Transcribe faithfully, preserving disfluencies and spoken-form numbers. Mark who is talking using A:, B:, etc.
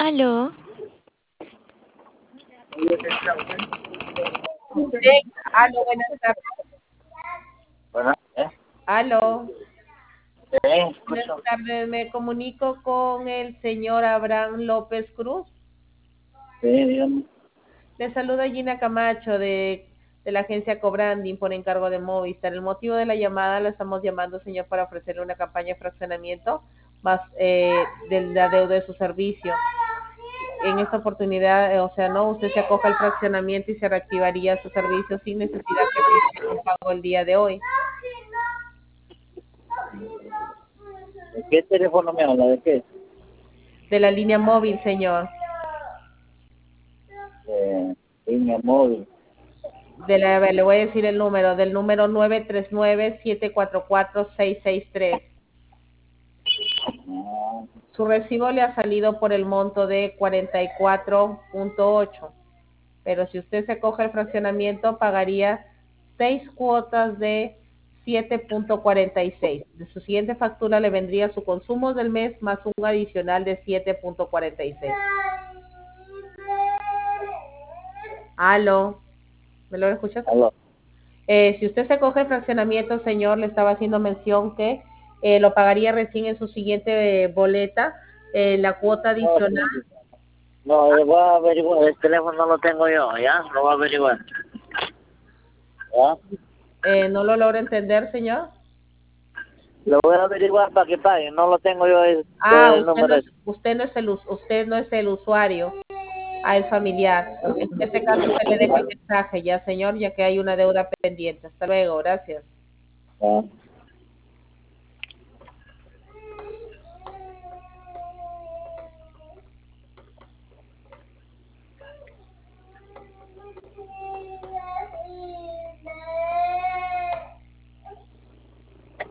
A: Aló,
B: Sí, aló, buenas tardes.
C: Bueno, ¿eh?
B: Aló,
C: Sí,
B: buenas
C: escucho.
B: tardes. Me comunico con el señor Abraham López Cruz.
C: Sí, dígame.
B: Le saluda Gina Camacho de, de la agencia Cobranding por encargo de Movistar. El motivo de la llamada lo estamos llamando, señor, para ofrecerle una campaña de fraccionamiento más eh, de la deuda de su servicio. En esta oportunidad, eh, o sea, no, usted se acoge al fraccionamiento y se reactivaría su servicio sin necesidad que realice un pago el día de hoy.
C: ¿De qué teléfono me habla? ¿De qué?
B: De la línea móvil, señor.
C: De línea móvil.
B: De la, a ver, le voy a decir el número, del número nueve tres nueve, siete cuatro cuatro, seis seis tres.
C: Ah,
B: Su recibo le ha salido por el monto de cuarenta y cuatro punto ocho, pero si usted se coge el fraccionamiento pagaría seis cuotas de siete punto cuarenta y seis. De su siguiente factura le vendría su consumo del mes más un adicional de siete punto cuarenta y seis. Aló, ¿me lo escuchas?
C: aló.
B: Eh, si usted se coge el fraccionamiento, señor, le estaba haciendo mención que eh, lo pagaría recién en su siguiente eh, boleta, eh, la cuota
C: No,
B: adicional.
C: sí. No, eh, voy a averiguar. El teléfono no lo tengo yo, ¿ya? Lo voy a averiguar. ¿Ya?
B: Eh, ¿no lo logro entender, señor?
C: Lo voy a averiguar para que paguen. No lo tengo yo el,
B: Ah,
C: el
B: usted no
C: número
B: es,
C: ese.
B: usted no es el, us- usted no es el usuario, ah, es familiar. En este caso se le deja el mensaje, ya, señor, ya que hay una deuda pendiente. Hasta luego, gracias.
C: ¿Ya?